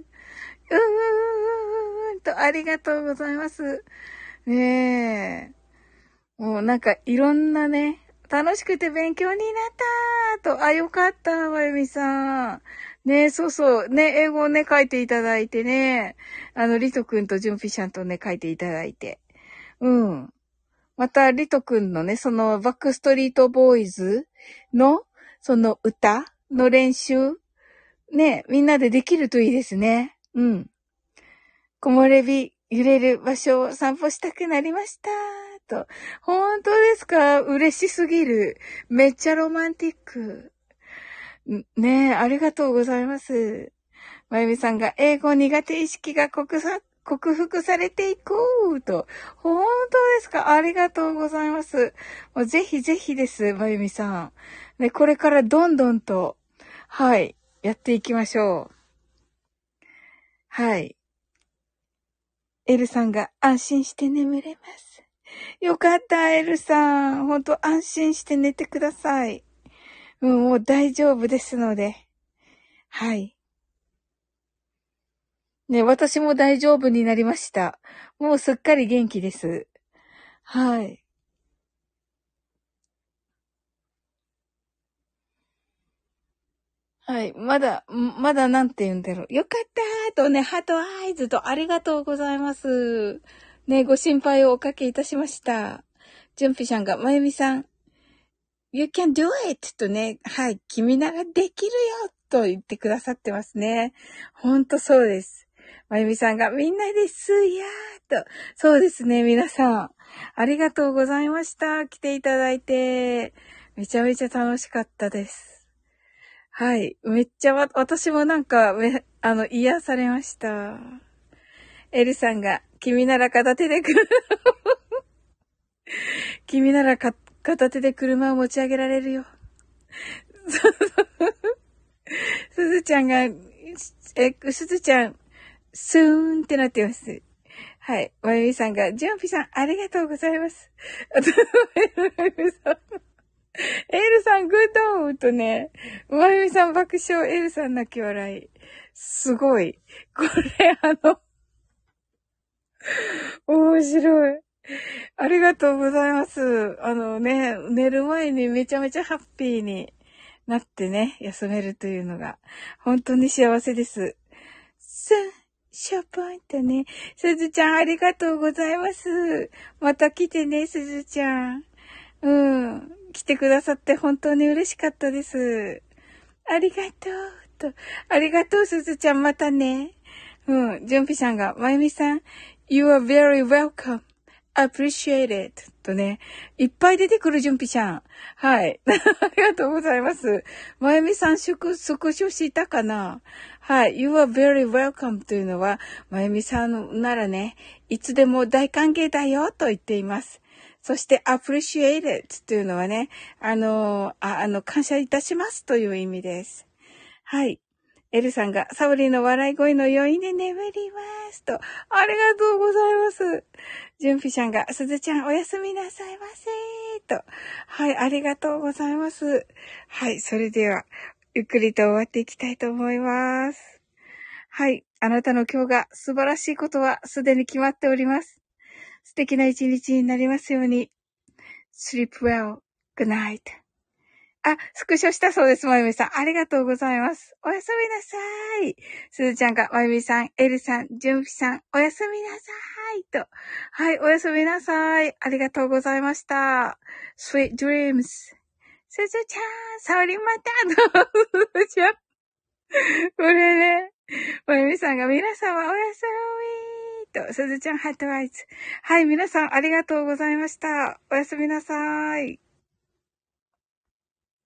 んと、ありがとうございます。ねえ。もうなんか、いろんなね、楽しくて勉強になったーと、あ、よかった、まゆみさん。ねえ、そうそう。ね、英語をね、書いていただいてね。あの、リトくんとジュンピシャンとね、書いていただいて。うん。また、リトくんのね、その、バックストリートボーイズの、その歌の練習、ね、みんなでできるといいですね。うん。木漏れ日、揺れる場所を散歩したくなりました。 と。本当ですか？嬉しすぎる。めっちゃロマンティック。ねえ、ありがとうございます。まゆみさんが、英語苦手意識が克服克服されていこうと。本当ですか？ありがとうございます。もうぜひぜひです、まゆみさん。ね、これからどんどんと、はい、やっていきましょう。はい。エルさんが安心して眠れます。よかった、エルさん。本当安心して寝てください。うん、もう大丈夫ですので。はい。ね、私も大丈夫になりました。もうすっかり元気です。はい。はい。まだ、まだなんて言うんだろう。よかったーとね、ハートアイズとありがとうございます。ね、ご心配をおかけいたしました。ジュンピさんが、まゆみさん、You can do it! とね、はい、君ならできるよと言ってくださってますね。ほんとそうです。まゆみさんが、みんなですやーと。そうですね、皆さん。ありがとうございました。来ていただいて。めちゃめちゃ楽しかったです。はい。めっちゃわ、私もなんか、め、あの、癒されました。エルさんが、君なら片手でくる。君ならか片手で車を持ち上げられるよ。すずちゃんが、え、すずちゃん、スーンってなってます。はい。まゆみさんが、ジャンピさん、ありがとうございます。あと、まゆみさん、エルさん、グッドーとね、まゆみさん爆笑、エルさん泣き笑い。すごい。これ、あの、面白い。ありがとうございます。あのね、寝る前にめちゃめちゃハッピーになってね、休めるというのが、本当に幸せです。さあ、ショーポイントね。すずちゃん、ありがとうございます。また来てね、すずちゃん。うん。来てくださって本当に嬉しかったです。ありがとう。と。ありがとう、すずちゃん。またね。うん。ジュンピさんが、まゆみさん、You are very welcome. appreciate it. とね。いっぱい出てくるジュンピちゃん。はい。ありがとうございます。まゆみさん、スク、スクショしたかな？はい。You are very welcome というのは、まゆみさんならね、いつでも大歓迎だよと言っています。そして appreciate it というのはね、あの、あ、あの、感謝いたしますという意味です。はい。エルさんが、サブリーの笑い声の余韻で眠りますと。ありがとうございます。ジュンピちゃんが、すずちゃんおやすみなさいませと。はい、ありがとうございます。はい、それでは、ゆっくりと終わっていきたいと思います。はい、あなたの今日が素晴らしいことはすでに決まっております。素敵な一日になりますように。sleep well. Good night. あ、スクショしたそうです、まゆみさん。ありがとうございます。おやすみなさい。すずちゃんが、まゆみさん、エルさん、ジュンピさん、おやすみなさい。と。はい、おやすみなさい。ありがとうございました。Sweet dreams. すずちゃん、サオリンまた。すずちゃん。これね。まゆみさんが、皆様おやすみと、すずちゃんハートアイズ。はい、皆さんありがとうございました。おやすみなさい。